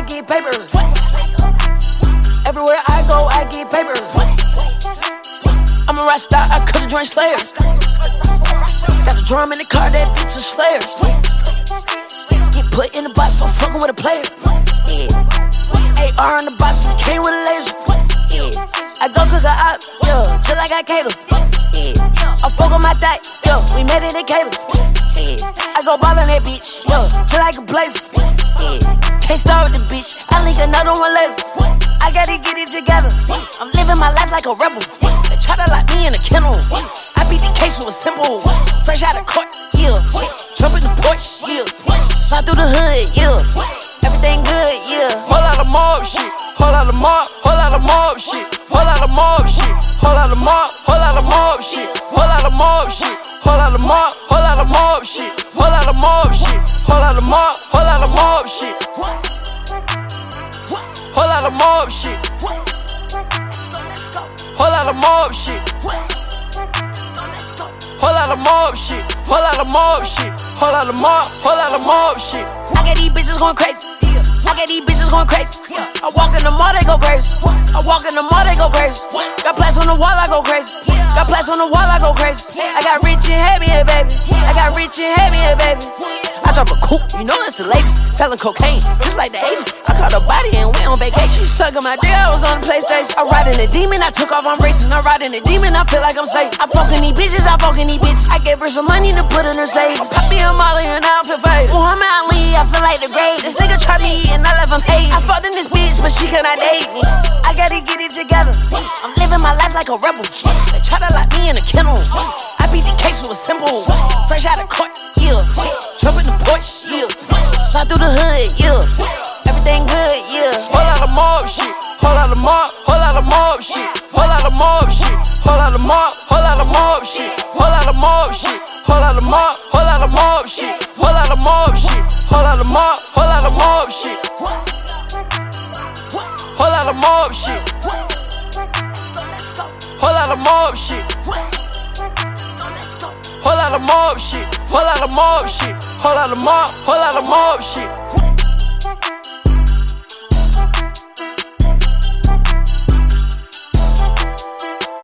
get papers. Everywhere I go, I get papers. I'm a rock star, I could've joined Slayer. Got a drum in the car, that bitch a Slayer. Get put in the box, so fucking with a player. Yeah. AR in the box, and came with a laser. Yeah. I go cook a op, yeah, just like I cater. Yeah. I fuck on my thigh, yo, we made it in Caleb. Yeah. I go ball on that bitch, yo, just like a blazer. Yeah. Can't start with the bitch, I link another one later. I gotta get it together. I'm living my life like a rebel. They try to lock me in a kennel. I beat the case with a simple. Fresh out of court, yeah. Jump in the porch, yeah. Slide through the hood, yeah. Everything good, yeah. Whole lot of mob shit. Whole lot of mob. Whole lot of mob shit. Whole lot of mob shit. Whole lot of mob. Whole lot of mob shit. Whole lot of mob shit. Whole lot of mob. Whole lot of mob shit. Whole lot of mob shit. Whole lot of mob. Whole lot of mob shit. Whole lot of mob shit. Whole lot of mob shit. Whole lot of mob shit. Whole lot of mob shit. Whole lot of mob. Whole lot of mob shit. I got these bitches going crazy. I got these bitches going crazy. I walk in the mall, they go crazy. I walk in the mall, they go crazy. Got plaques on the wall, I go crazy. Got plaques on the wall, I go crazy. I got rich and heavy here, baby. I got rich and heavy here, baby. I drop a coupe, you know it's the latest. Selling cocaine, just like the 80s. I caught a body and went on vacation. She sucking my dick, I was on the PlayStation. I ride in the demon, I took off, I'm racing. I ride in the demon, I feel like I'm safe. I fucking these bitches, I fucking these bitches. I gave her some money to put in her savings. I be a Molly and I don't feel fake. Muhammad Ali, I feel like the great. This nigga tried me and I left him hazy. I fucked in this bitch, but she cannot date me. I gotta get it together. I'm living my life like a rebel. They try to lock me in a kennel. I beat the case with a simple. Fresh out of court, yeah. Jump in the porch, yeah. Slide through the hood, yeah. Everything good, yeah. Whole lot of mob shit. Whole lot of mob. Whole lot of mob shit. Whole lot of mob shit. Whole lot of mob. Whole lot of mob shit. Whole lot of mob shit. Whole lot of mob. Whole lot of mob shit. Whole lot of mob shit. Whole lot of mob. Whole lot of mob shit. Whole lot of mob shit. Whole lot of mob shit. Whole lot of mob shit. Whole lot of mob shit. Whole lot of mob. Whole lot of mob shit.